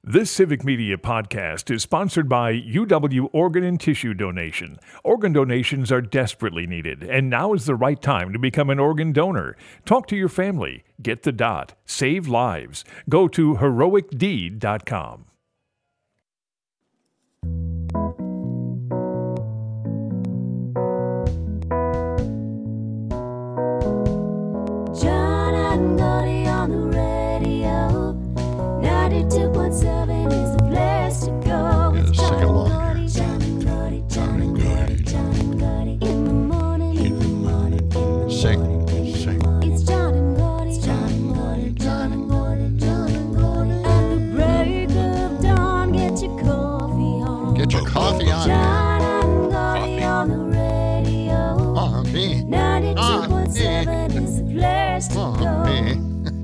This Civic Media podcast is sponsored by UW Organ and Tissue Donation. Organ donations are desperately needed, and now is the right time to become an organ donor. Talk to your family. Get the dot. Save lives. Go to heroicdeed.com. John and Gordy on the radio. 92.7 is the place to go. Yeah, It's sing John and along Gordy, John and Gordy, John and Gordy, John and Gordy. In the morning, in the morning, in the morning. Sing, sing. It's John and Gordy, John and Gordy, John and Gordy, John and Gordy. At the break of dawn, get your coffee on. Get your coffee on. John and Gordy on the radio. Me. 92.7 is the place to go. Me.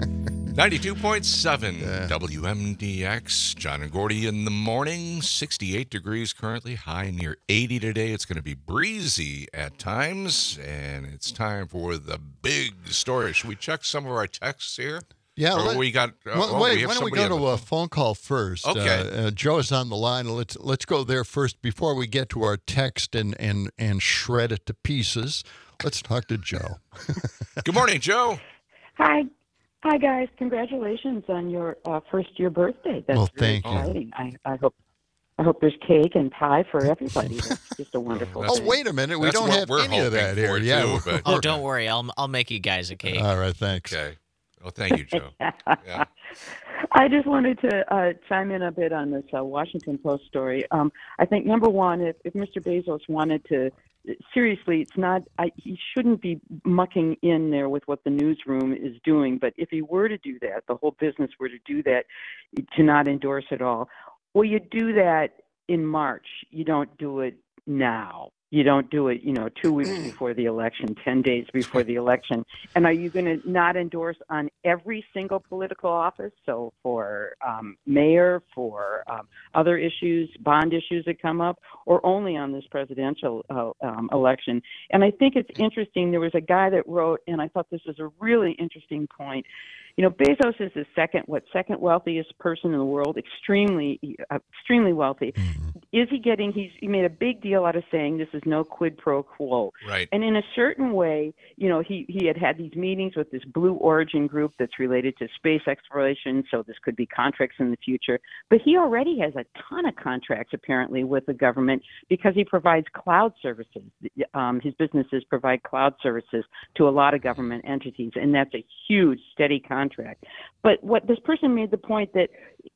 92.7 WMDX. John and Gordy in the morning. 68 degrees currently. High near 80 today. It's going to be breezy at times. And it's time for the big story. Should we check some of our texts here? Yeah, Or we got. wait, we have why don't we somebody go on to the a phone call first? Okay. Joe's on the line. Let's go there first before we get to our text and shred it to pieces. Let's talk to Joe. Good morning, Joe. Hi, guys! Congratulations on your first year birthday. That's Well, really thank you. exciting. I hope there's cake and pie for everybody. That's just a wonderful. That's- Oh, wait a minute. We That's don't what have we're any of that hoping here. for, Yeah. too, we're- but- Oh, don't worry. I'll make you guys a cake. All right. Thanks. Okay. Oh, thank you, Joe. Yeah. I just wanted to chime in a bit on this Washington Post story. I think number one, if Mr. Bezos wanted to seriously, it's not. He shouldn't be mucking in there with what the newsroom is doing. But if he were to do that, the whole business were to do that, to not endorse it all. Well, you do that in March. You don't do it now. You don't do it, 2 weeks before the election, 10 days before the election. And are you going to not endorse on every single political office? So for mayor, for other issues, bond issues that come up, or only on this presidential election? And I think it's interesting. There was a guy that wrote, and I thought this was a really interesting point. Bezos is the second wealthiest person in the world, extremely wealthy. Mm-hmm. Is he getting? He made a big deal out of saying this is no quid pro quo. Right. And in a certain way, he had these meetings with this Blue Origin group that's related to space exploration. So this could be contracts in the future. But he already has a ton of contracts apparently with the government because he provides cloud services. His businesses provide cloud services to a lot of government entities, and that's a huge, steady contract. But what this person made the point that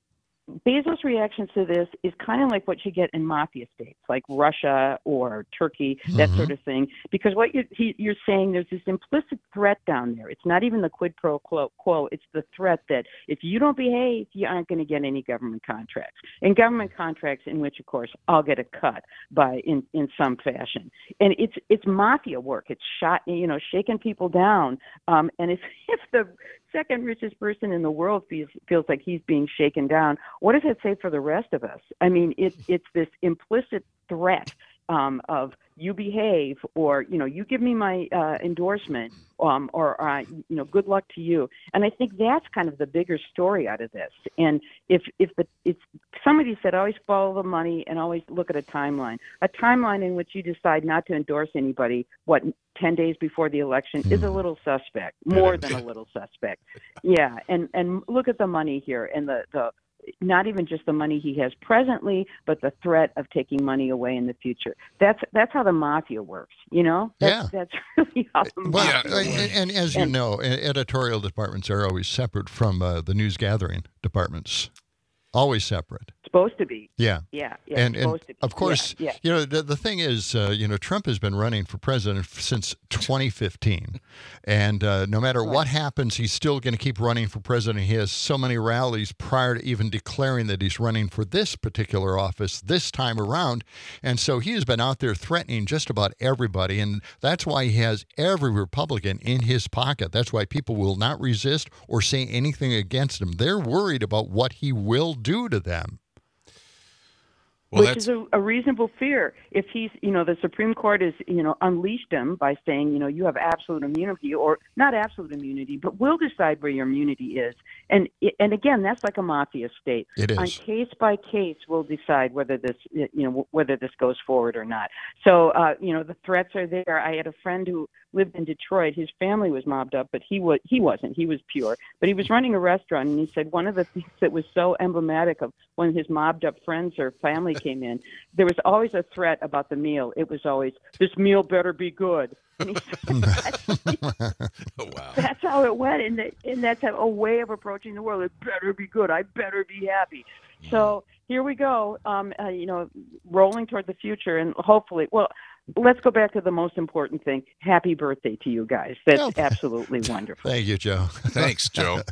Bezos' reactions to this is kind of like what you get in mafia states, like Russia or Turkey, that sort of thing. Because what you're saying, there's this implicit threat down there. It's not even the quid pro quo. It's the threat that if you don't behave, you aren't going to get any government contracts. And government contracts in which, of course, I'll get a cut in some fashion. And it's mafia work. It's shaking people down. And if the second richest person in the world feels like he's being shaken down, what does that say for the rest of us? I mean, it's this implicit threat of you behave, or you give me my endorsement, or good luck to you. And I think that's kind of the bigger story out of this. And if somebody said always follow the money and always look at a timeline in which you decide not to endorse anybody, 10 days before the election is a little suspect, more than a little suspect. Yeah, and look at the money here, and the not even just the money he has presently, but the threat of taking money away in the future. That's how the mafia works, That's really how the mafia works. And as you know, editorial departments are always separate from the news gathering departments. Always separate. Supposed to be. Yeah. Yeah. And supposed to be. of course, Yeah. The thing is, Trump has been running for president since 2015. And no matter what happens, he's still going to keep running for president. He has so many rallies prior to even declaring that he's running for this particular office this time around. And so he has been out there threatening just about everybody. And that's why he has every Republican in his pocket. That's why people will not resist or say anything against him. They're worried about what he will do to them. Well, which is a reasonable fear. If he's, the Supreme Court has, unleashed him by saying, you have absolute immunity, or not absolute immunity, but we'll decide where your immunity is. And again, that's like a mafia state. It is. On case by case, we'll decide whether this, whether this goes forward or not. So, the threats are there. I had a friend who lived in Detroit. His family was mobbed up, but he wasn't. He was pure. But he was running a restaurant, and he said one of the things that was so emblematic of when his mobbed up friends or family came in, there was always a threat about the meal. It was always, this meal better be good. And he said, Oh, wow. that's how it went, and that's a way of approaching the world. It better be good. I better be happy. So here we go, rolling toward the future, and hopefully, let's go back to the most important thing. Happy birthday to you guys. That's absolutely wonderful. Thank you, Joe. Thanks, Joe.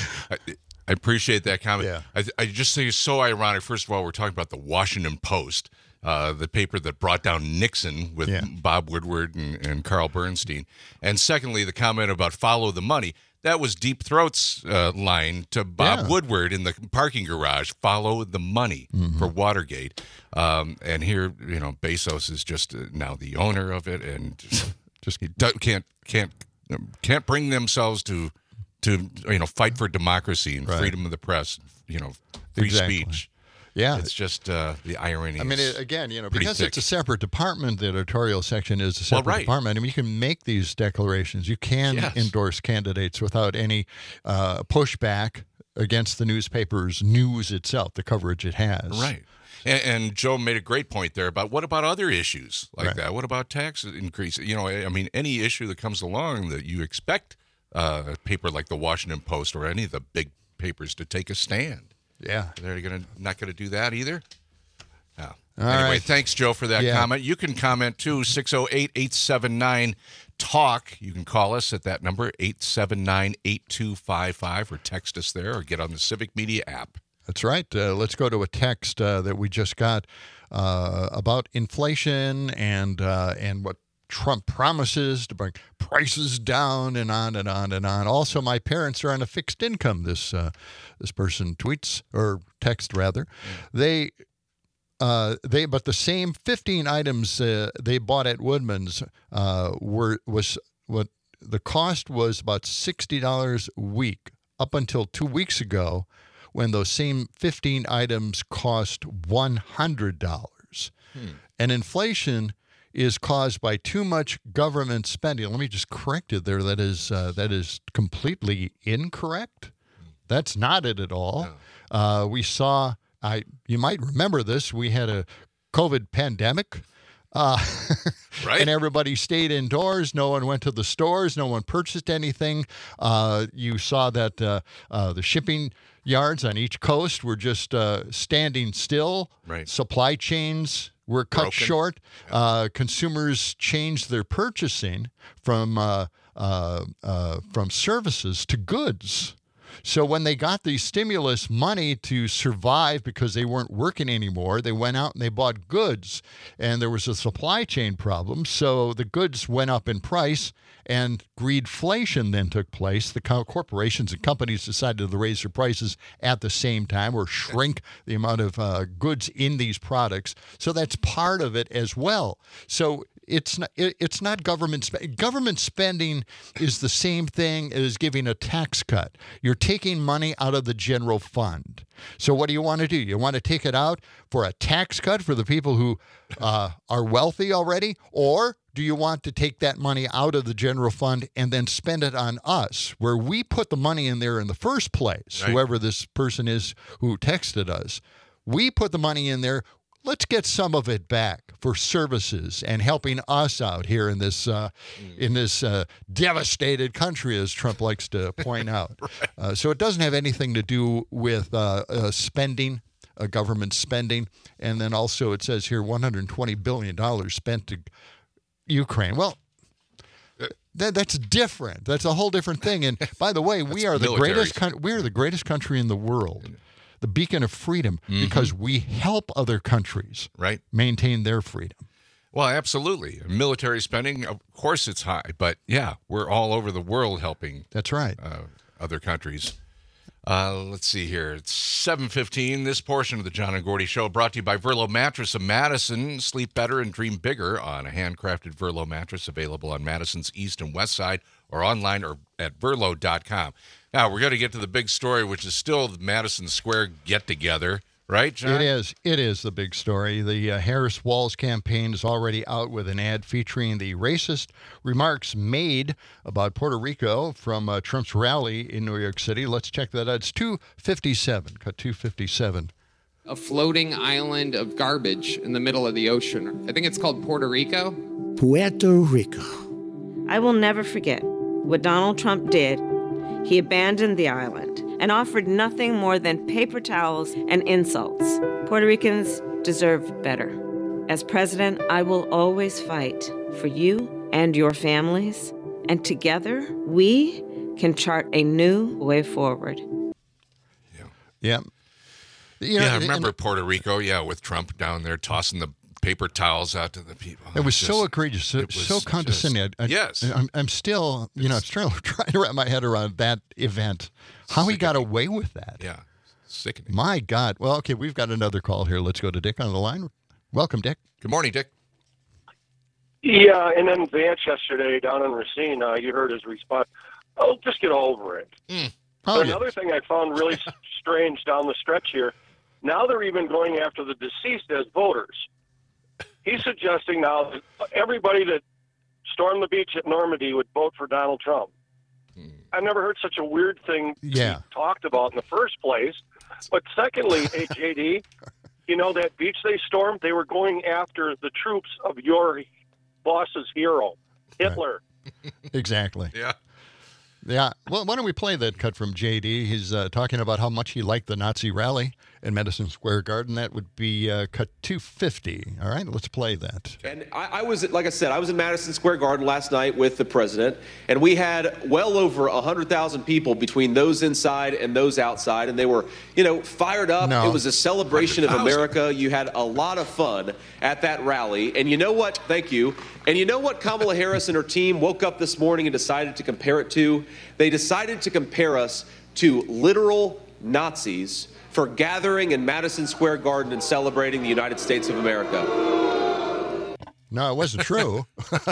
I appreciate that comment. Yeah. I just think it's so ironic. First of all, we're talking about the Washington Post, the paper that brought down Nixon with Bob Woodward and Carl Bernstein. And secondly, the comment about follow the money. That was Deep Throat's line to Bob Woodward in the parking garage, follow the money for Watergate. And here, Bezos is just now the owner of it, and just can't bring themselves to fight for democracy and freedom of the press, free speech. Yeah. It's just the irony. I mean, because thick. it's a separate department, the editorial section is a separate department. I mean, you can make these declarations. You can endorse candidates without any pushback against the newspaper's news itself, the coverage it has. Right. And Joe made a great point there about what about other issues like that? What about tax increase? Any issue that comes along that you expect a paper like the Washington Post or any of the big papers to take a stand. Yeah. They're not going to do that either? No. All Anyway, right. thanks, Joe, for that comment. You can comment, too, 608-879-TALK. You can call us at that number, 879-8255, or text us there, or get on the Civic Media app. That's right. Let's go to a text that we just got about inflation and what Trump promises to bring prices down, and on and on and on. Also, my parents are on a fixed income. This person tweets, or text rather. But the same 15 items they bought at Woodman's was what the cost was about $60 a week up until 2 weeks ago, when those same 15 items cost $100. And inflation is caused by too much government spending. Let me just correct it there. That is completely incorrect. That's not it at all. No. We saw, you might remember this, we had a COVID pandemic. Right. And everybody stayed indoors. No one went to the stores. No one purchased anything. You saw that the shipping yards on each coast were just standing still. Right. Supply chains were cut short. Consumers changed their purchasing from services to goods. So when they got the stimulus money to survive because they weren't working anymore, they went out and they bought goods, and there was a supply chain problem. So the goods went up in price, and greedflation then took place. The corporations and companies decided to raise their prices at the same time, or shrink the amount of goods in these products. So that's part of it as well. So it's not government spending. Government spending is the same thing as giving a tax cut. You're taking money out of the general fund. So what do you want to do? You want to take it out for a tax cut for the people who are wealthy already? Or do you want to take that money out of the general fund and then spend it on us, where we put the money in there in the first place, right? Whoever this person is who texted us, we put the money in there. Let's get some of it back for services and helping us out here in this devastated country, as Trump likes to point out. Right. So it doesn't have anything to do with spending, government spending. And then also it says here $120 billion spent to Ukraine. Well, that's different. That's a whole different thing. And by the way, we are the greatest country in the world. The beacon of freedom, because we help other countries maintain their freedom. Well, absolutely. Military spending, of course it's high, but yeah, we're all over the world helping. That's right. Other countries. Let's see here. It's 7:15. This portion of the John and Gordy Show brought to you by Verlo Mattress of Madison. Sleep better and dream bigger on a handcrafted Verlo mattress available on Madison's east and west side or online or at Verlo.com. Now, we're going to get to the big story, which is still the Madison Square get-together. Right, John? It is the big story. The Harris Walls campaign is already out with an ad featuring the racist remarks made about Puerto Rico from Trump's rally in New York City. Let's check that out. It's 257. Cut 257. A floating island of garbage in the middle of the ocean. I think it's called Puerto Rico. Puerto Rico. I will never forget what Donald Trump did. He abandoned the island and offered nothing more than paper towels and insults. Puerto Ricans deserve better. As president, I will always fight for you and your families, and together we can chart a new way forward. Yeah. I remember Puerto Rico, with Trump down there tossing the paper towels out to the people. It was so egregious, so condescending. Yes. I'm still, trying to wrap my head around that event. How he got away with that. Yeah, sickening. My God. Well, okay, we've got another call here. Let's go to Dick on the line. Welcome, Dick. Good morning, Dick. Yeah, and then Vance yesterday down in Racine, you heard his response. Oh, just get over it. Another thing I found really strange down the stretch here, now they're even going after the deceased as voters. He's suggesting now that everybody that stormed the beach at Normandy would vote for Donald Trump. I've never heard such a weird thing talked about in the first place. But secondly, hey, JD, that beach they stormed, they were going after the troops of your boss's hero, Hitler. Right. Exactly. Yeah. Yeah. Well, why don't we play that cut from JD? He's talking about how much he liked the Nazi rally in Madison Square Garden. That would be cut 250. All right, let's play that. And I was, like I said, I was in Madison Square Garden last night with the president, and we had well over 100,000 people between those inside and those outside, and they were, fired up. No. It was a celebration of America. You had a lot of fun at that rally, and you know what? Thank you. And you know what Kamala Harris and her team woke up this morning and decided to compare it to? They decided to compare us to literal Nazis for gathering in Madison Square Garden and celebrating the United States of America. No, it wasn't true.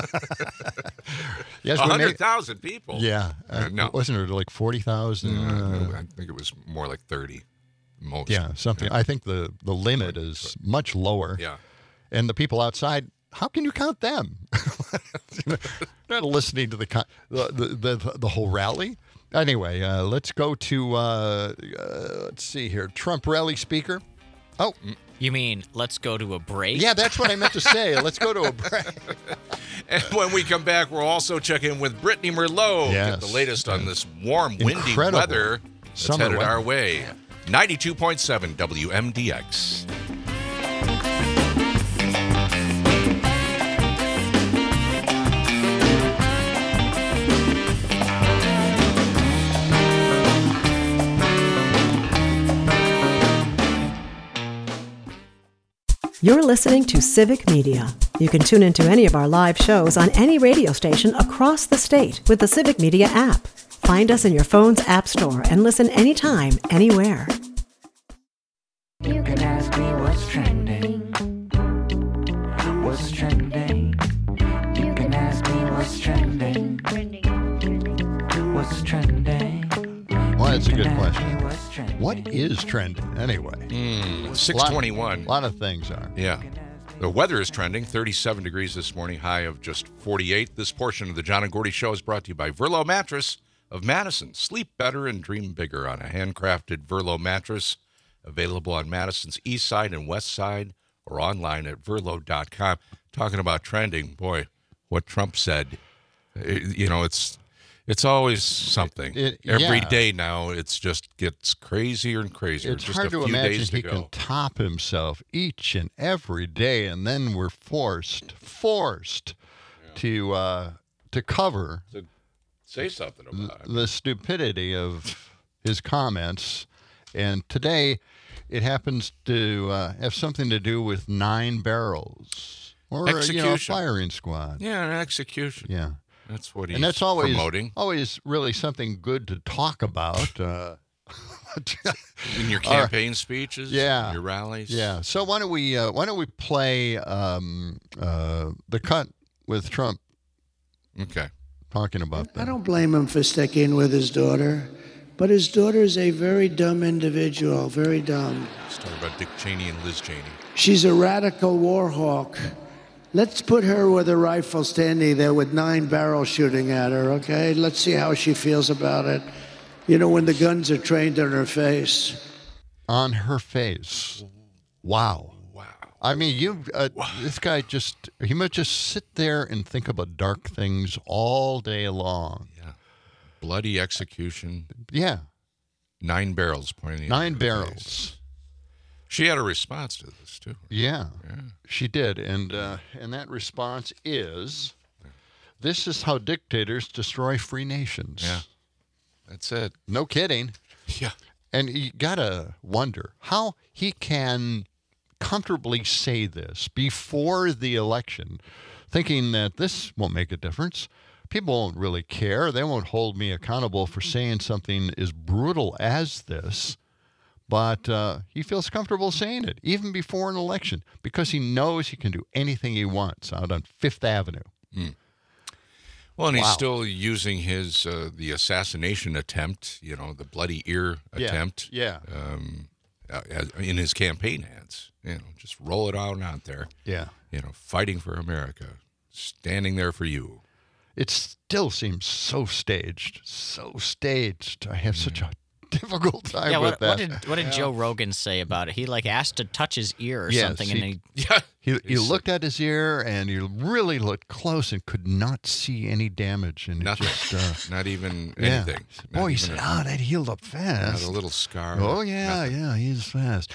Yes, 100,000 people. Yeah. No. Wasn't it like 40,000? I think it was more like 30. Most. Yeah, something. I think the limit is much lower. Yeah. And the people outside, how can you count them? Not listening to the whole rally. Anyway, let's go to let's see here. Trump rally speaker. Oh, you mean let's go to a break? Yeah, that's what I meant to say. Let's go to a break. And when we come back, we'll also check in with Brittany Merlot. Yes. Get the latest on this warm, windy weather that's Summer headed weather. our way. 92.7 WMDX. You're listening to Civic Media. You can tune into any of our live shows on any radio station across the state with the Civic Media app. Find us in your phone's app store and listen anytime, anywhere. You can ask me what's trending. What's trending? You can ask me what's trending. What's trending? Well, that's a good question. What is trending anyway? 621. A lot of things are. Yeah. The weather is trending. 37 degrees this morning, high of just 48. This portion of the John and Gordy Show is brought to you by Verlo Mattress of Madison. Sleep better and dream bigger on a handcrafted Verlo mattress. Available on Madison's east side and west side or online at Verlo.com. Talking about trending, boy, what Trump said. It's always something. Every day now, it's just gets crazier and crazier. It's just hard a to few imagine days he to can go. top himself each and every day, and then we're forced to cover To say something about it. the stupidity of his comments. And today, it happens to have something to do with 9 barrels or a firing squad. Yeah, an execution. Yeah. That's what he's And that's always promoting. always really something good to talk about. In your campaign speeches, yeah, your rallies. Yeah. So why don't we play the cut with Trump? Okay. Talking about that. I don't blame him for sticking with his daughter, but his daughter is a very dumb individual, very dumb. Let's talk about Dick Cheney and Liz Cheney. She's a radical war hawk. Let's put her with a rifle standing there with 9 barrels shooting at her, okay? Let's see how she feels about it. You know, when the guns are trained on her face. On her face. Wow. I mean, this guy he might just sit there and think about dark things all day long. Yeah. Bloody execution. Yeah. 9 barrels pointing. 9 barrels. Face. She had a response to this too. Yeah. She did, and that response is, "This is how dictators destroy free nations." Yeah. That's it. No kidding. Yeah. And you gotta wonder how he can comfortably say this before the election, thinking that this won't make a difference. People won't really care. They won't hold me accountable for saying something as brutal as this. But he feels comfortable saying it, even before an election, because he knows he can do anything he wants out on Fifth Avenue. Mm. Well, and he's still using his the assassination attempt, the bloody ear attempt. Yeah. In his campaign ads, just roll it out there. Yeah. Fighting for America, standing there for you. It still seems so staged. I have such a difficult time with that. What did Joe Rogan say about it? He asked to touch his ear or something, and he looked at his ear and he really looked close and could not see any damage, and nothing, just, not even anything. Boy, he said, that healed up fast. Not a little scar. Oh yeah, he's fast.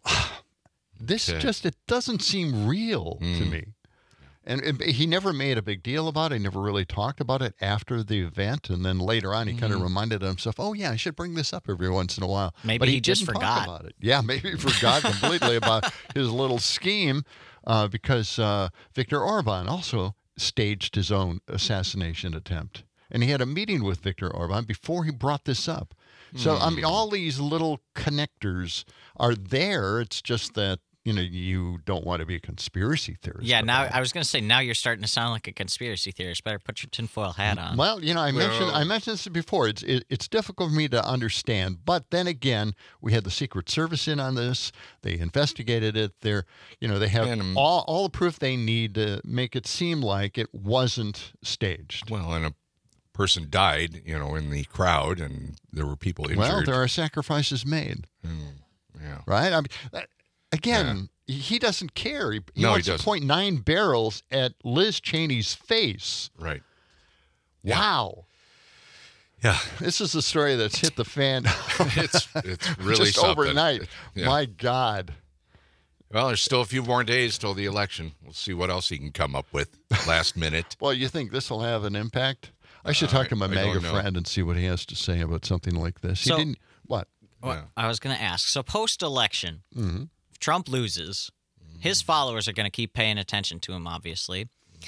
This it doesn't seem real to me. And he never made a big deal about it. He never really talked about it after the event. And then later on, he kind of reminded himself, I should bring this up every once in a while. Maybe he just didn't forgot. talk about it. Yeah, maybe he forgot completely about his little scheme because Viktor Orban also staged his own assassination attempt. And he had a meeting with Viktor Orban before he brought this up. So, I mean, all these little connectors are there. It's just that, you don't want to be a conspiracy theorist. Yeah, now I was going to say, now you're starting to sound like a conspiracy theorist. Better put your tinfoil hat on. Well, I mentioned this before. It's difficult for me to understand, but then again, we had the Secret Service in on this. They investigated it. They have all the proof they need to make it seem like it wasn't staged. Well, and a person died, in the crowd, and there were people injured. Well, there are sacrifices made. Yeah. Right? I mean, again, he doesn't care. He wants to point 9 barrels at Liz Cheney's face. Right. Wow. Yeah. This is a story that's hit the fan. It's really just something. Overnight. Yeah. My God. Well, there's still a few more days till the election. We'll see what else he can come up with last minute. Well, you think this will have an impact? I should talk to my MAGA friend and see what he has to say about something like this. He didn't. What? Well, I was going to ask. So post-election, if Trump loses, his followers are going to keep paying attention to him, obviously.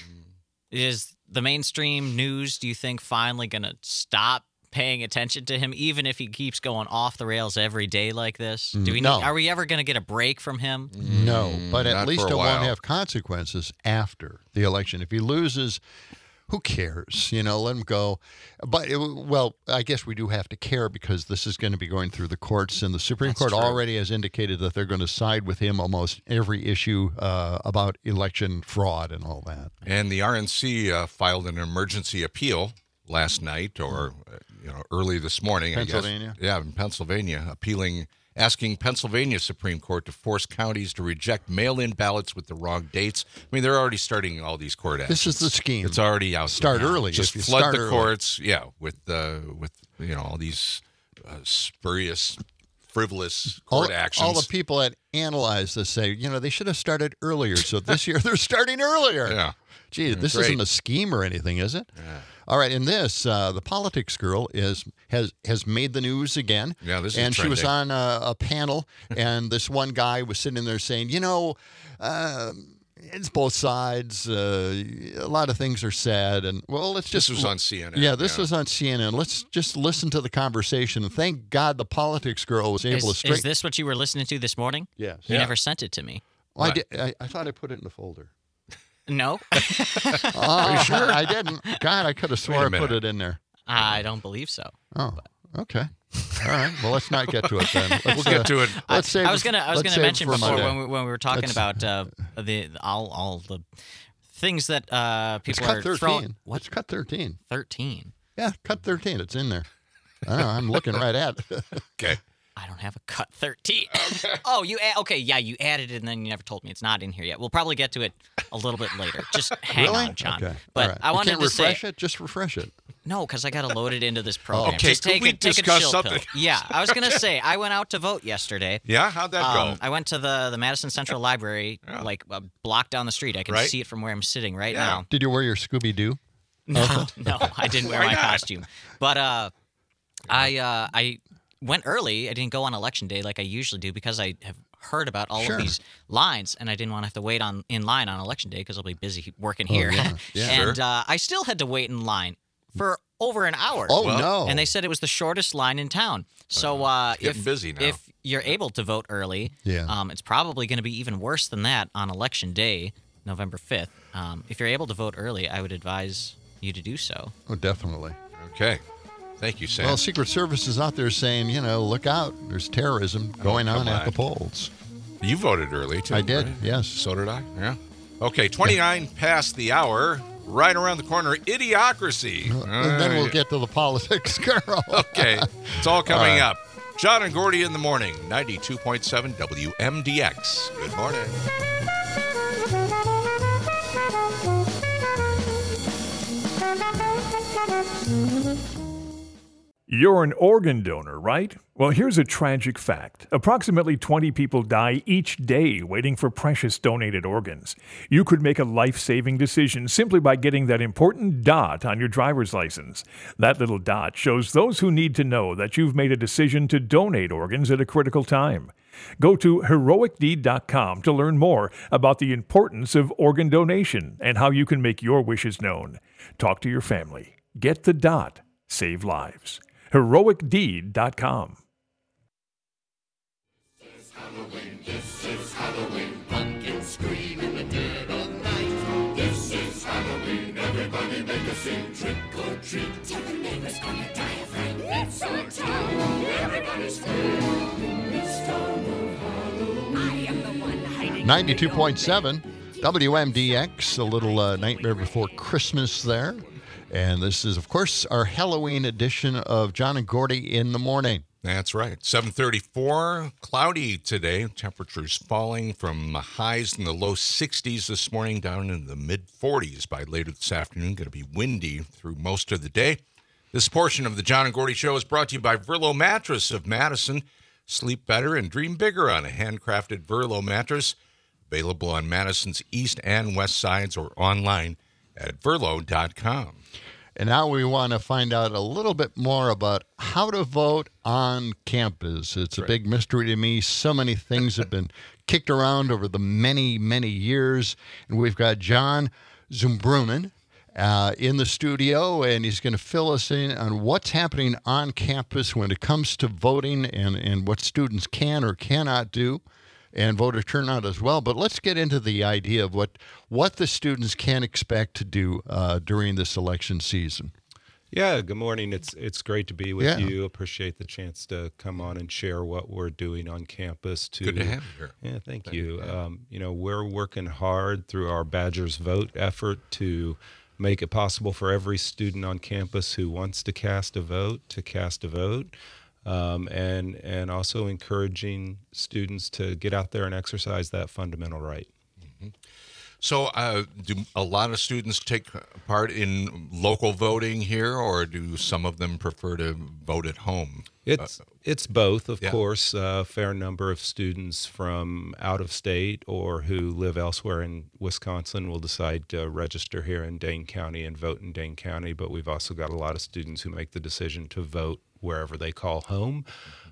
Is the mainstream news, do you think, finally going to stop paying attention to him, even if he keeps going off the rails every day like this? Are we ever going to get a break from him? No, but at least it while. won't have consequences after the election. If he loses, who cares? Let him go. But, I guess we do have to care because this is going to be going through the courts, and the Supreme Court already has indicated that they're going to side with him almost every issue about election fraud and all that. And the RNC filed an emergency appeal last night or early this morning, Pennsylvania? I guess. Yeah, in Pennsylvania, asking Pennsylvania Supreme Court to force counties to reject mail-in ballots with the wrong dates. I mean, they're already starting all these court actions. This is the scheme. It's already out. Start there. early. Just flood the courts. Yeah, with all these spurious, frivolous court actions. All the people that analyze this say, they should have started earlier. So this year they're starting earlier. Yeah. Gee, this isn't a scheme or anything, is it? Yeah. All right, in this, the politics girl has made the news again. Yeah, this is and trending. She was on a panel, and this one guy was sitting there saying, it's both sides. A lot of things are said, and let's just. This was on CNN. Yeah, this was on CNN. Let's just listen to the conversation. And thank God the politics girl was able to straighten. Is this what you were listening to this morning? Yes. You never sent it to me. Well, I thought I put it in the folder. No. Are you sure? I didn't. God, I could have swore I put it in there. I don't believe so. Oh, okay. All right. Well, let's not get to it then. We'll get to it. Let's save. I was gonna mention before Monday. when we were talking about all the things that people cut are 13. throwing. What? It's cut 13. 13. Yeah, cut 13. It's in there. I know, I'm looking right at it. Okay. I don't have a cut 13. Oh, you okay? Yeah, you added it, and then you never told me it's not in here yet. We'll probably get to it a little bit later. Just hang Really? on, John. Okay. But All right. I wanted you can't to refresh say it. Just refresh it. no, because I got to load it into this program. Okay, Just could take we take discuss a chill something? pill. Yeah, I was gonna say I went out to vote yesterday. Yeah, how'd that go? I went to the Madison Central Library, like a block down the street. I can Right. see it from where I'm sitting right now. Did you wear your Scooby-Doo? No, I didn't wear Why my not? costume. But I went early. I didn't go on election day like I usually do because I have heard about all Sure. of these lines, and I didn't want to have to wait in line on election day because I'll be busy working here. yeah. And I still had to wait in line for over an hour. Oh, no. And they said it was the shortest line in town. So getting busy now. if you're able to vote early, Yeah. it's probably going to be even worse than that on election day, November 5th. If you're able to vote early, I would advise you to do so. Oh, definitely. Okay. Thank you, Sam. Well, Secret Service is out there saying, look out. There's terrorism going on come at on. the polls. You voted early, too. I did, right? yes. So did I, yeah. Okay, 29 past the hour. Right around the corner, Idiocracy. And then we'll get to the politics, girl. Okay, it's all coming All right. up. John and Gordy in the morning, 92.7 WMDX. Good morning. You're an organ donor, right? Well, here's a tragic fact. Approximately 20 people die each day waiting for precious donated organs. You could make a life-saving decision simply by getting that important dot on your driver's license. That little dot shows those who need to know that you've made a decision to donate organs at a critical time. Go to heroicdeed.com to learn more about the importance of organ donation and how you can make your wishes known. Talk to your family. Get the dot. Save lives. heroicdeed.com. This is Halloween, pumpkins scream in the dead of night. This is Halloween, everybody make a scene, trick or treat. Tell the neighbors gonna die of fright. It's our town, everybody scream. It's time of Halloween. I am the one hiding. 92.7 WMDX, a little Nightmare Before Christmas there. And this is, of course, our Halloween edition of John and Gordy in the morning. That's right. 7:34, cloudy today. Temperatures falling from highs in the low 60s this morning down in the mid 40s by later this afternoon. Going to be windy through most of the day. This portion of the John and Gordy Show is brought to you by Verlo Mattress of Madison. Sleep better and dream bigger on a handcrafted Verlo mattress. Available on Madison's east and west sides or online at verlo.com. And now we want to find out a little bit more about how to vote on campus. It's a big mystery to me. So many things have been kicked around over the many, many years. And we've got John Zumbrunen in the studio, and he's going to fill us in on what's happening on campus when it comes to voting and what students can or cannot do, and voter turnout as well. But let's get into the idea of what the students can expect to do during this election season. Yeah, good morning. It's great to be with you. Appreciate the chance to come on and share what we're doing on campus. Good to have you here. Yeah, thank you. We're working hard through our Badgers Vote effort to make it possible for every student on campus who wants to cast a vote to cast a vote. And also encouraging students to get out there and exercise that fundamental right. Mm-hmm. So do a lot of students take part in local voting here, or do some of them prefer to vote at home? It's both, of course. A fair number of students from out of state or who live elsewhere in Wisconsin will decide to register here in Dane County and vote in Dane County, but we've also got a lot of students who make the decision to vote wherever they call home.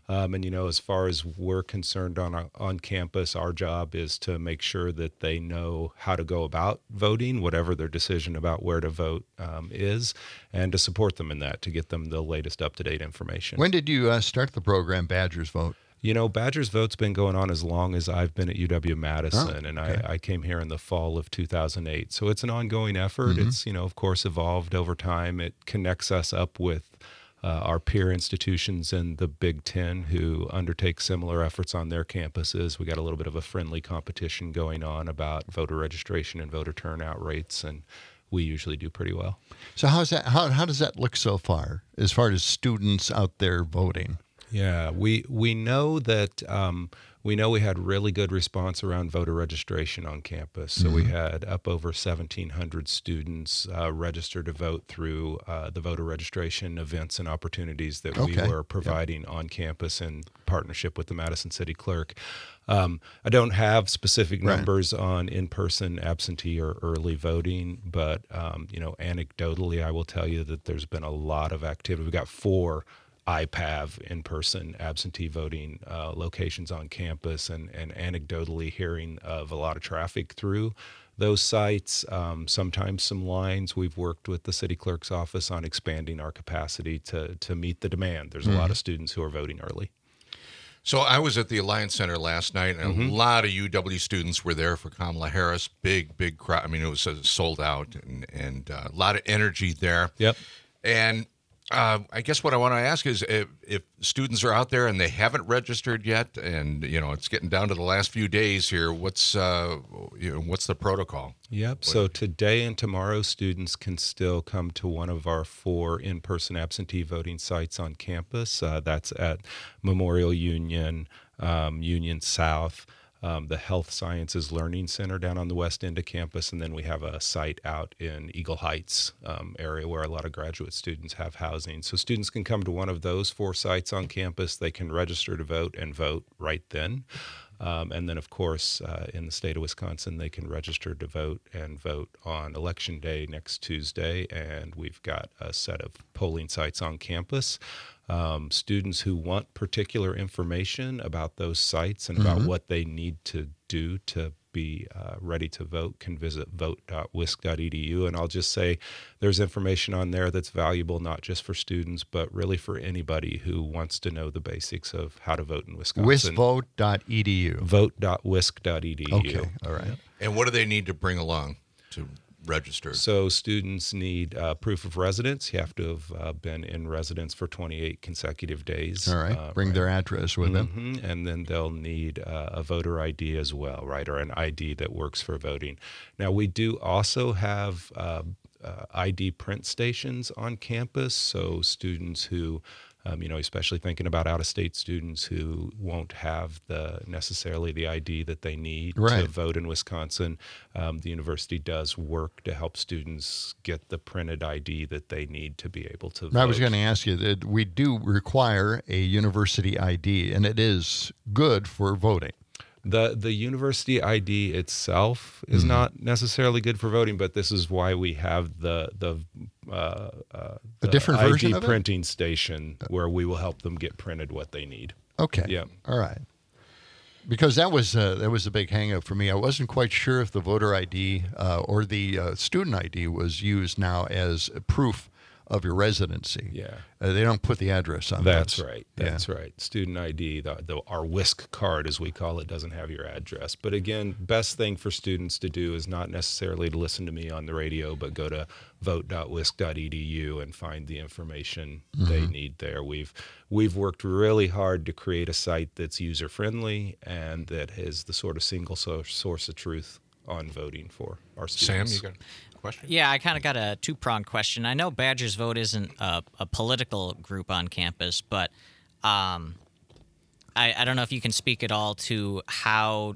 And, as far as we're concerned on campus, our job is to make sure that they know how to go about voting, whatever their decision about where to vote is, and to support them in that, to get them the latest up-to-date information. When did you start the program, Badgers Vote? Badgers Vote's been going on as long as I've been at UW-Madison, and I came here in the fall of 2008. So it's an ongoing effort. It's, of course, evolved over time. It connects us up with our peer institutions in the Big Ten who undertake similar efforts on their campuses. We got a little bit of a friendly competition going on about voter registration and voter turnout rates, and we usually do pretty well. So how does that look so far as students out there voting? Yeah, we know that we had really good response around voter registration on campus. So we had up over 1,700 students register to vote through the voter registration events and opportunities that we were providing on campus in partnership with the Madison City Clerk. I don't have specific numbers on in-person absentee or early voting, but anecdotally, I will tell you that there's been a lot of activity. We've got 4 IPAV in-person absentee voting locations on campus, and anecdotally hearing of a lot of traffic through those sites, sometimes some lines. We've worked with the city clerk's office on expanding our capacity to meet the demand. There's a lot of students who are voting early. So I was at the Alliance Center last night, and a lot of UW students were there for Kamala Harris. Big crowd. I mean, it was sold out, and a lot of energy there. Yep. And I guess what I want to ask is if students are out there and they haven't registered yet, and it's getting down to the last few days here, what's the protocol? Yep. So today and tomorrow, students can still come to one of our 4 in-person absentee voting sites on campus. That's at Memorial Union, Union South, the Health Sciences Learning Center down on the west end of campus, and then we have a site out in Eagle Heights area where a lot of graduate students have housing. So students can come to one of those 4 sites on campus. They can register to vote and vote right then. And then, of course, in the state of Wisconsin, they can register to vote and vote on Election Day next Tuesday, and we've got a set of polling sites on campus. Students who want particular information about those sites and about what they need to do to be ready to vote can visit vote.wisc.edu. And I'll just say there's information on there that's valuable not just for students, but really for anybody who wants to know the basics of how to vote in Wisconsin. Wisvote.edu. Vote.wisc.edu. Okay, all right. And what do they need to bring along to register? So students need proof of residence. You have to have been in residence for 28 consecutive days. All right. Bring their address with them. And then they'll need a voter ID as well, right, or an ID that works for voting. Now, we do also have ID print stations on campus, so students who especially thinking about out-of-state students who won't have necessarily the ID that they need to vote in Wisconsin. The university does work to help students get the printed ID that they need to be able to vote. I was going to ask you that we do require a university ID, and it is good for voting. The university ID itself is not necessarily good for voting, but this is why we have the different ID version of printing station where we will help them get printed what they need. Okay. Yeah. All right. Because that was a big hang-up for me. I wasn't quite sure if the voter ID or the student ID was used now as proof of your residency. Yeah. They don't put the address on That's those. right. That's right. Student ID, our WISC card, as we call it, doesn't have your address. But again, best thing for students to do is not necessarily to listen to me on the radio, but go to vote.wisc.edu and find the information they need there. We've worked really hard to create a site that's user-friendly and that has the sort of single source of truth on voting for our students. Sam, you got a question? Yeah, I kind of got a 2-pronged question. I know Badgers Vote isn't a political group on campus, but I don't know if you can speak at all to how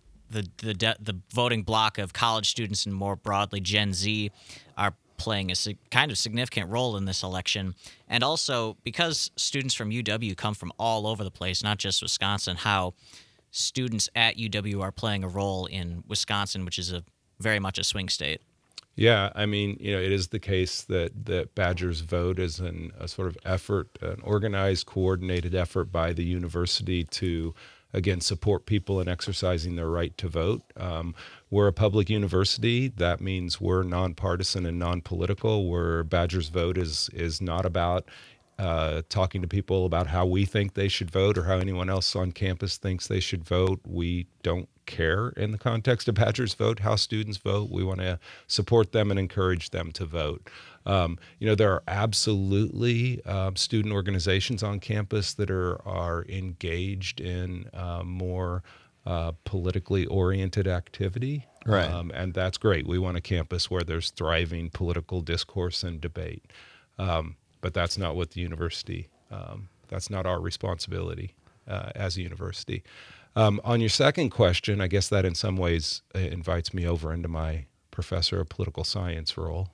the voting bloc of college students and more broadly Gen Z are playing a kind of significant role in this election. And also, because students from UW come from all over the place, not just Wisconsin, how students at UW are playing a role in Wisconsin, which is very much a swing state. Yeah, I mean, it is the case that Badgers Vote is a sort of effort, an organized, coordinated effort by the university to, again, support people in exercising their right to vote. We're a public university. That means we're nonpartisan and non-political. Where Badgers Vote is not about talking to people about how we think they should vote or how anyone else on campus thinks they should vote. We don't care in the context of Badgers Vote how students vote. We want to support them and encourage them to vote. There are absolutely student organizations on campus that are engaged in more politically oriented activity. Right. And that's great. We want a campus where there's thriving political discourse and debate. But that's not what the university, that's not our responsibility as a university. On your second question, I guess that in some ways invites me over into my professor of political science role.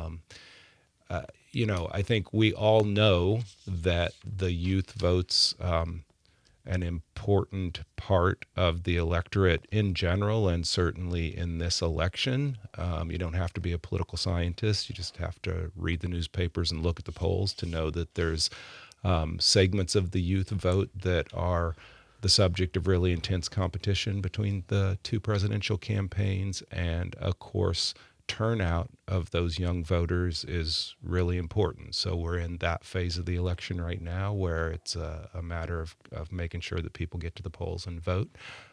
I think we all know that the youth votes an important part of the electorate in general, and certainly in this election. You don't have to be a political scientist. You just have to read the newspapers and look at the polls to know that there's segments of the youth vote that are the subject of really intense competition between the two presidential campaigns. And of course, turnout of those young voters is really important. So we're in that phase of the election right now where it's a matter of making sure that people get to the polls and vote.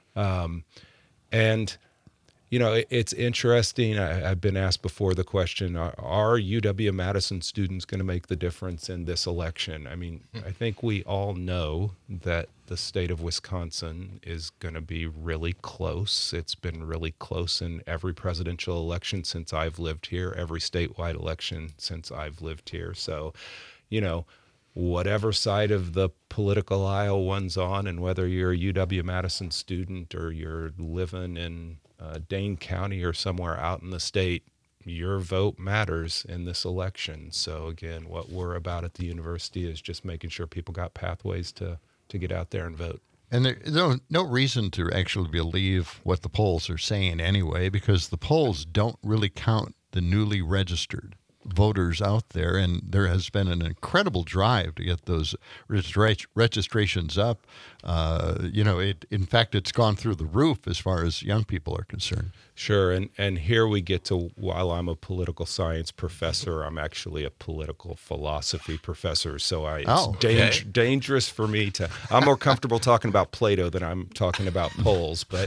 It's interesting. I've been asked before the question, are UW-Madison students going to make the difference in this election? I mean, I think we all know that the state of Wisconsin is going to be really close. It's been really close in every presidential election since I've lived here, every statewide election since I've lived here. So, whatever side of the political aisle one's on, and whether you're a UW-Madison student or you're living in Dane County or somewhere out in the state, your vote matters in this election. So again, what we're about at the university is just making sure people got pathways to get out there and vote. And there's no reason to actually believe what the polls are saying anyway, because the polls don't really count the newly registered voters out there, and there has been an incredible drive to get those registrations up. In fact, it's gone through the roof as far as young people are concerned. Sure, and here we get to, while I'm a political science professor, I'm actually a political philosophy professor, so it's dangerous for me to, I'm more comfortable talking about Plato than I'm talking about polls, but,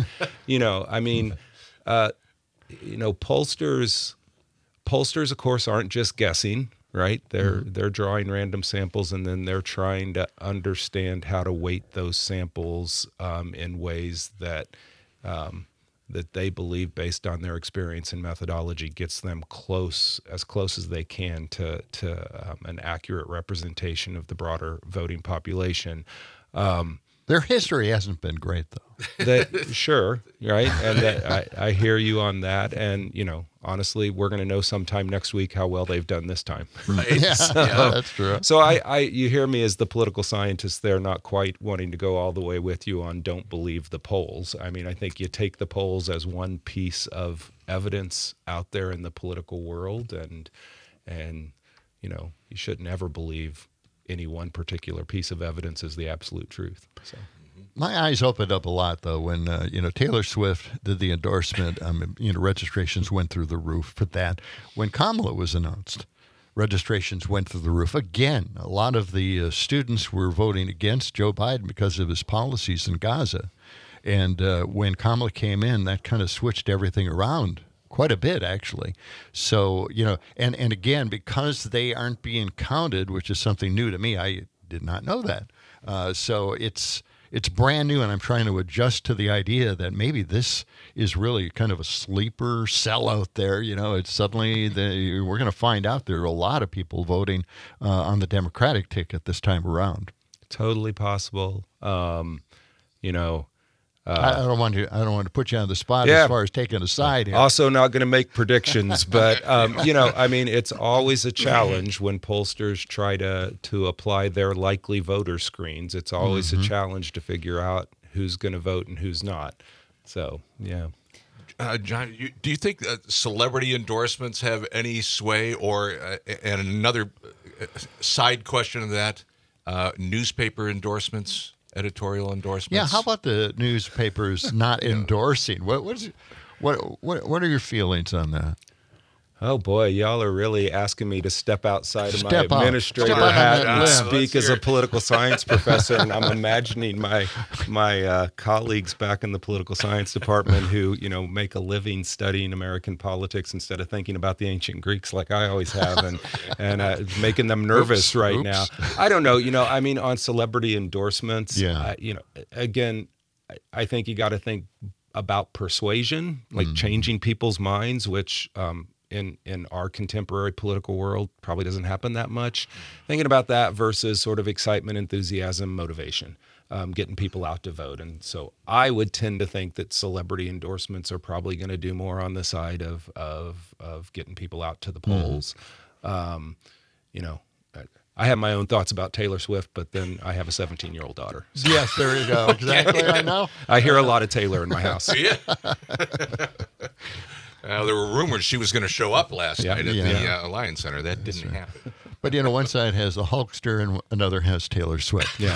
pollsters, of course, aren't just guessing, right? They're drawing random samples, and then they're trying to understand how to weight those samples in ways that they believe, based on their experience and methodology, gets them as close as they can to an accurate representation of the broader voting population. Their history hasn't been great, though. Sure, right? And I hear you on that. And, honestly, we're going to know sometime next week how well they've done this time. Right. Yeah, that's true. So you hear me as the political scientist there, not quite wanting to go all the way with you on don't believe the polls. I mean, I think you take the polls as one piece of evidence out there in the political world, and you shouldn't ever believe any one particular piece of evidence is the absolute truth. So. My eyes opened up a lot, though, when Taylor Swift did the endorsement. Registrations went through the roof for that. When Kamala was announced, registrations went through the roof. Again, a lot of the students were voting against Joe Biden because of his policies in Gaza. And when Kamala came in, that kind of switched everything around quite a bit, actually. So, and again, because they aren't being counted, which is something new to me, I did not know that. So it's brand new, and I'm trying to adjust to the idea that maybe this is really kind of a sleeper cell out there. It's suddenly we're going to find out there are a lot of people voting on the Democratic ticket this time around. Totally possible. I don't want to put you on the spot as far as taking a side here. Also not going to make predictions, but it's always a challenge when pollsters try to apply their likely voter screens. It's always a challenge to figure out who's going to vote and who's not. So, yeah. John, do you think celebrity endorsements have any sway? Or, and another side question of that, newspaper endorsements, editorial endorsements? Yeah, how about the newspapers not endorsing? What are your feelings on that? Oh boy, y'all are really asking me to step outside of my administrator hat and speak as a political science professor, and I'm imagining my colleagues back in the political science department who make a living studying American politics instead of thinking about the ancient Greeks like I always have, and making them nervous now. I don't know. I mean, on celebrity endorsements, again, I think you got to think about persuasion, like changing people's minds, which in our contemporary political world probably doesn't happen that much. Thinking about that versus sort of excitement, enthusiasm, motivation, getting people out to vote. And so I would tend to think that celebrity endorsements are probably going to do more on the side of getting people out to the polls. I have my own thoughts about Taylor Swift, but then I have a 17-year-old daughter. So. Yes, there you go. Exactly. I know. I hear a lot of Taylor in my house. Yeah. There were rumors she was going to show up last night at the Alliance Center. That didn't happen. But one side has the Hulkster and another has Taylor Swift. Yeah.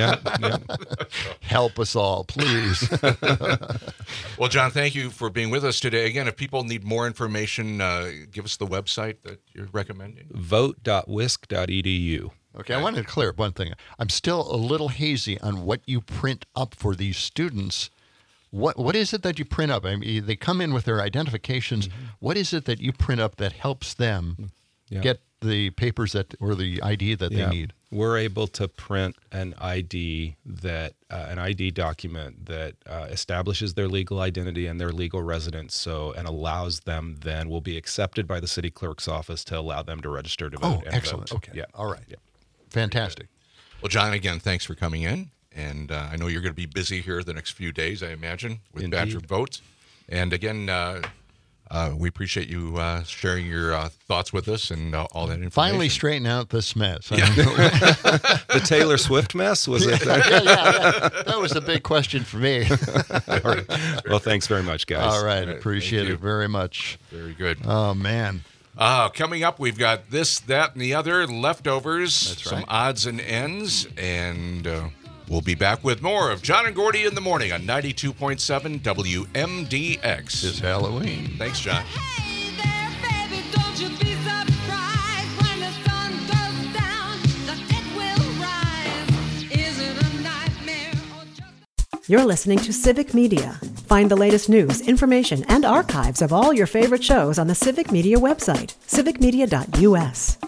Help us all, please. Well, John, thank you for being with us today. Again, if people need more information, give us the website that you're recommending. Vote.wisc.edu. Okay, I wanted to clear up one thing. I'm still a little hazy on what you print up for these students. What is it that you print up? I mean, they come in with their identifications. Mm-hmm. What is it that you print up that helps them get the papers or the ID that they need? We're able to print an ID an ID document that establishes their legal identity and their legal residence, and allows them will be accepted by the city clerk's office to allow them to register to vote. Oh, excellent. Vote. Okay. Yeah. All right. Yeah. Fantastic. Well, John, again, thanks for coming in. And I know you're going to be busy here the next few days, I imagine, with Indeed. Badger Vote. And again, we appreciate you sharing your thoughts with us and all that information. Finally straighten out this mess. Yeah. The Taylor Swift mess, was it? Yeah. That was a big question for me. All right. Well, thanks very much, guys. All right. Appreciate it very much. Very good. Oh, man. Coming up, we've got this, that, and the other leftovers. That's some right. odds and ends, and we'll be back with more of John and Gordy in the morning on 92.7 WMDX. It's Halloween. Thanks, John. You're listening to Civic Media. Find the latest news, information, and archives of all your favorite shows on the Civic Media website, civicmedia.us.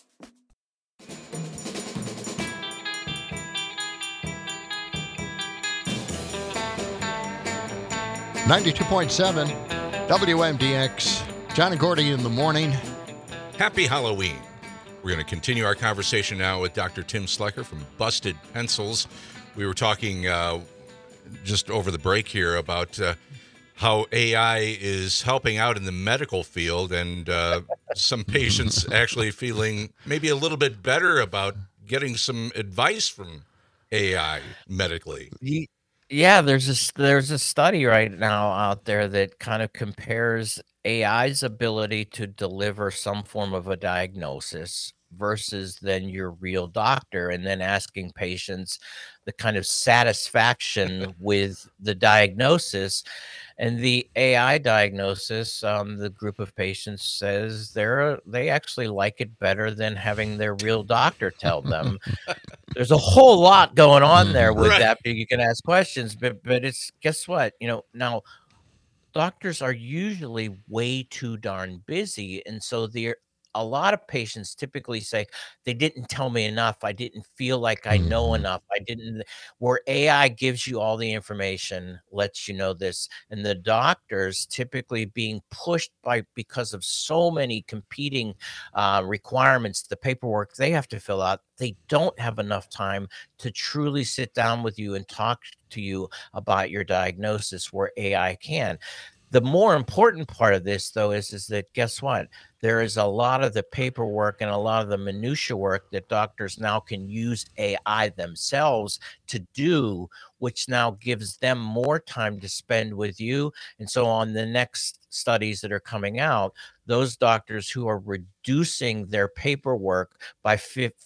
.7 WMDX. John and Gordy in the morning. Happy Halloween. We're going to continue our conversation now with Dr. Tim Slecker from Busted Pencils. We were talking just over the break here about how AI is helping out in the medical field, and some patients actually feeling maybe a little bit better about getting some advice from AI medically. Yeah, there's a study right now out there that kind of compares AI's ability to deliver some form of a diagnosis versus then your real doctor, and then asking patients the kind of satisfaction with the diagnosis. And the AI diagnosis, the group of patients says they actually like it better than having their real doctor tell them. There's a whole lot going on there with that. You can ask questions, but it's, guess what? Now doctors are usually way too darn busy, and so a lot of patients typically say, they didn't tell me enough. I didn't feel like I know enough. Where AI gives you all the information, lets you know this. And the doctors typically being pushed because of so many competing requirements, the paperwork they have to fill out, they don't have enough time to truly sit down with you and talk to you about your diagnosis, where AI can. The more important part of this, though, is that, guess what? there is a lot of the paperwork and a lot of the minutia work that doctors now can use AI themselves to do, which now gives them more time to spend with you. And so on the next studies that are coming out, those doctors who are reducing their paperwork by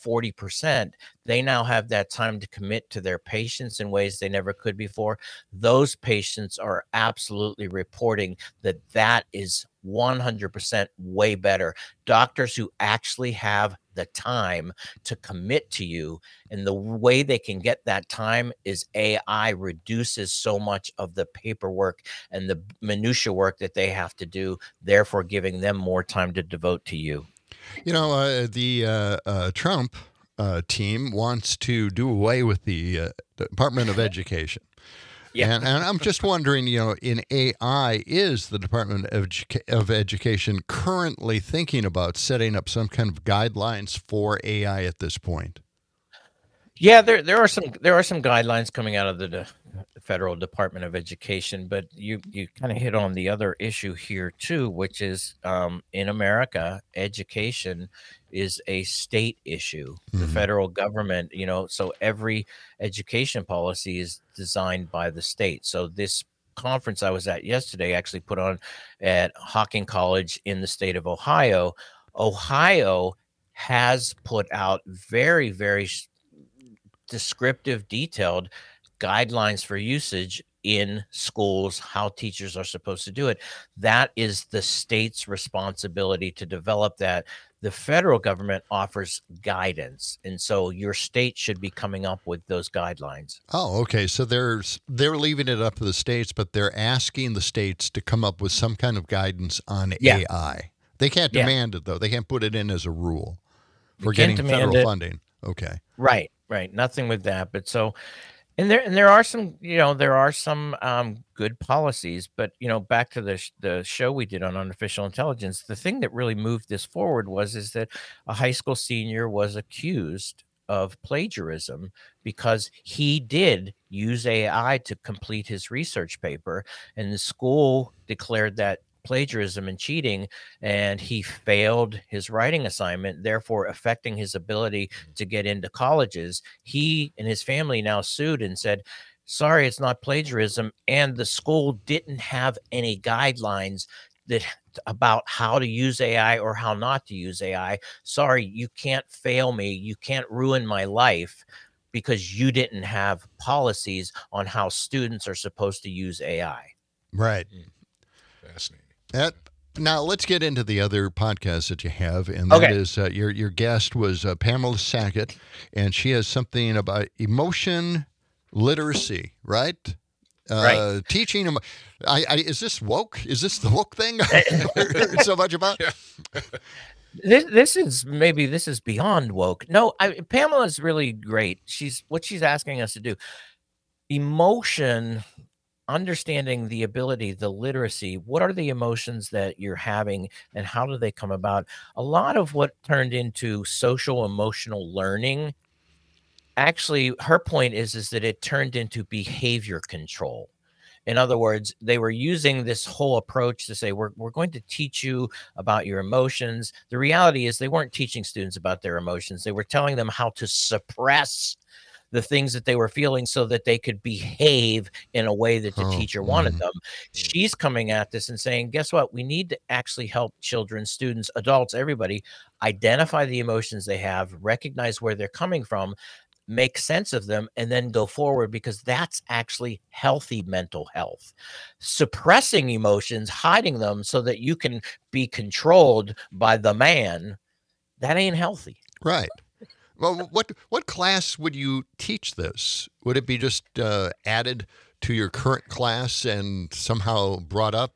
40%, they now have that time to commit to their patients in ways they never could before. Those patients are absolutely reporting that that is 100% way better. Doctors who actually have the time to commit to you, and the way they can get that time is AI reduces so much of the paperwork and the minutia work that they have to do, therefore giving them more time to devote to you. You know, the Trump team wants to do away with the Department of Education. Yeah. And I'm just wondering, you know, in AI, is the Department of Education currently thinking about setting up some kind of guidelines for AI at this point? Yeah, there are some guidelines coming out of the Federal Department of Education, but you kind of hit on the other issue here too, which is in America, education is a state issue. Mm-hmm. The federal government, you know, so every education policy is designed by the state. So this conference I was at yesterday actually put on at Hocking College in the state of Ohio. Ohio has put out very, very descriptive, detailed guidelines for usage in schools, how teachers are supposed to do it. That is the state's responsibility to develop that. The federal government offers guidance, and so your state should be coming up with those guidelines. Oh, okay. So they're leaving it up to the states, but they're asking the states to come up with some kind of guidance on AI. They can't demand it, though. They can't put it in as a rule for getting federal funding. Okay. Right. Nothing with that. But so, and there are some, you know, good policies, but, you know, back to the show we did on artificial intelligence, the thing that really moved this forward is that a high school senior was accused of plagiarism because he did use AI to complete his research paper, and the school declared that plagiarism and cheating, and he failed his writing assignment, therefore affecting his ability to get into colleges. He and his family now sued and said, sorry, it's not plagiarism, and the school didn't have any guidelines about how to use AI or how not to use AI. Sorry, you can't fail me. You can't ruin my life because you didn't have policies on how students are supposed to use AI. Right. Fascinating. Now let's get into the other podcast that you have, and that is your guest was Pamela Sackett, and she has something about emotion literacy, right? Right. Teaching them. Is this woke? Is this the woke thing? So much about. Yeah. This is beyond woke. No, Pamela's really great. She's asking us to do. Emotion. Understanding the ability, the literacy, what are the emotions that you're having and how do they come about? A lot of what turned into social emotional learning, actually, her point is that it turned into behavior control. In other words, they were using this whole approach to say, we're going to teach you about your emotions. The reality is they weren't teaching students about their emotions. They were telling them how to suppress the things that they were feeling so that they could behave in a way that the teacher wanted them. She's coming at this and saying, guess what? We need to actually help children, students, adults, everybody identify the emotions they have, recognize where they're coming from, make sense of them, and then go forward, because that's actually healthy mental health. Suppressing emotions, hiding them so that you can be controlled by the man, that ain't healthy. Right. Well, what class would you teach this? Would it be just added to your current class and somehow brought up,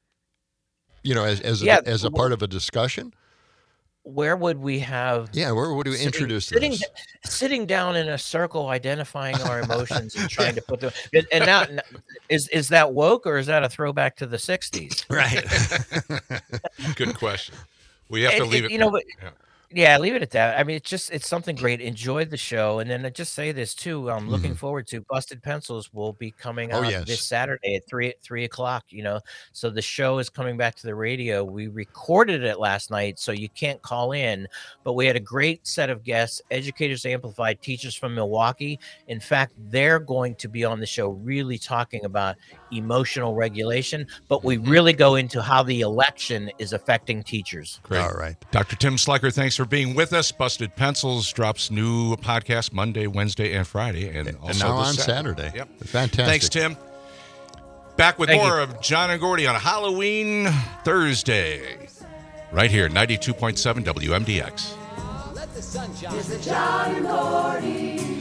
you know, as a part of a discussion? Where would we have? Yeah, where would we introduce this? Sitting down in a circle, identifying our emotions and trying to put them. And now, is that woke or is that a throwback to the '60s? Right. Good question. We have to leave it. You know, but. Yeah. Yeah, leave it at that. I mean, it's something great. Enjoy the show. And then I just say this too. I'm looking forward to Busted Pencils will be coming out this Saturday at 3 o'clock, So the show is coming back to the radio. We recorded it last night, so you can't call in, but we had a great set of guests, Educators Amplified, teachers from Milwaukee. In fact, they're going to be on the show really talking about emotional regulation, but we really go into how the election is affecting teachers. Great. All right. Dr. Tim Sliker, thanks for being with us. Busted Pencils drops new podcast Monday, Wednesday, and Friday. And also now this on Saturday. Yep. Fantastic. Thanks, Tim. Back with more of John and Gordy on Halloween Thursday. Right here, 92.7 WMDX. Let the sun shine. It's the John and Gordy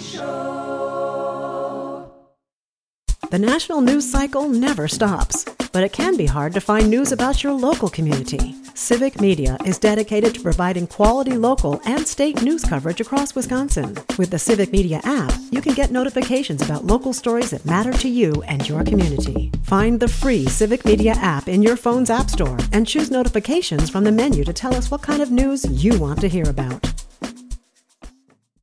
Show. The national news cycle never stops, but it can be hard to find news about your local community. Civic Media is dedicated to providing quality local and state news coverage across Wisconsin. With the Civic Media app, you can get notifications about local stories that matter to you and your community. Find the free Civic Media app in your phone's app store and choose notifications from the menu to tell us what kind of news you want to hear about.